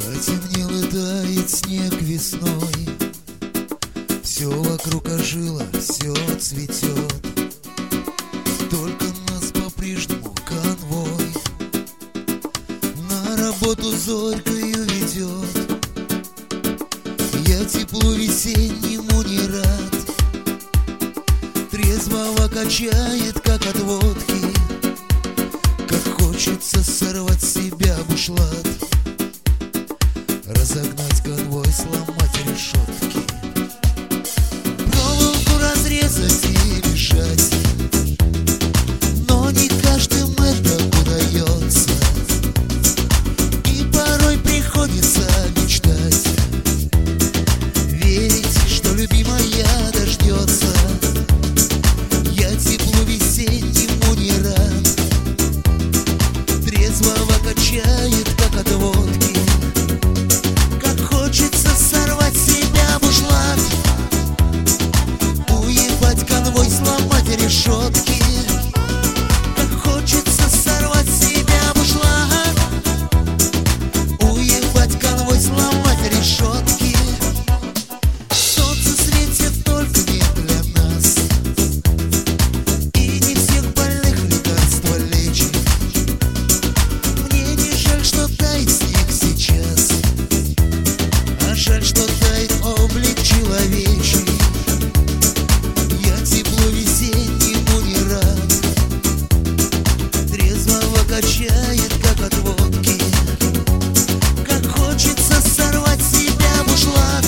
Потемнел и тает снег весной, все вокруг ожило, все цветет. Только нас по-прежнему конвой на работу зорькою ведет. Я теплу весеннему не рад, трезвого качает, как от водки. Как хочется сорвать с себя бушлат, разогнать конвой, сломать решетки, проволоку разрезать и бежать. Но не каждым это удается, и порой приходится мечтать, верить, что любимая дождется. Я теплу весеннему не рад, трезвого качает, как от водки. Как хочется сорвать с себя бушлат, уебать конвой, сломать решетки. Как хочется сорвать с себя бушлат, уебать конвой, сломать решетки. Солнце светит только не для нас, и не всех больных лекарства лечит. Мне не жаль, что тает снег сейчас, а жаль, что тает облик человечий. Я теплу весеннему не рад, трезвого качает, как от водки. Как хочется сорвать с себя бушлат,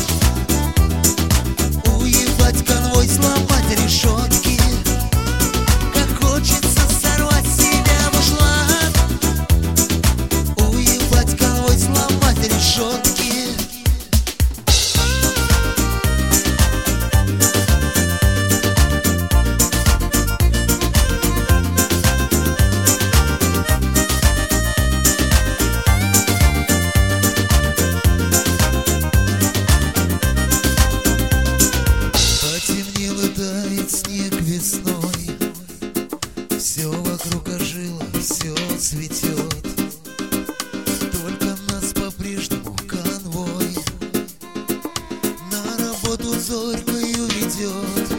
уебать конвой, сломать решетки. Как хочется сорвать с себя бушлат, уебать конвой, сломать решетки. Потемнел и тает снег весной, все вокруг ожило, все цветет. Только нас по-прежнему конвой на работу зорькою ведет.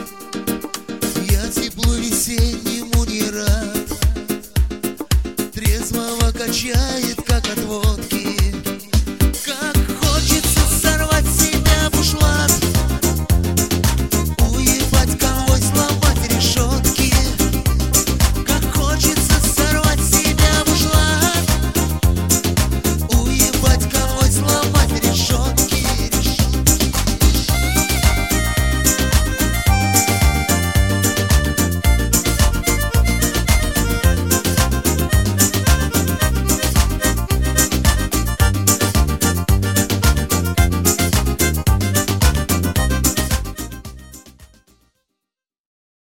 Я теплу весеннему не рад, трезвого качает, как от водки.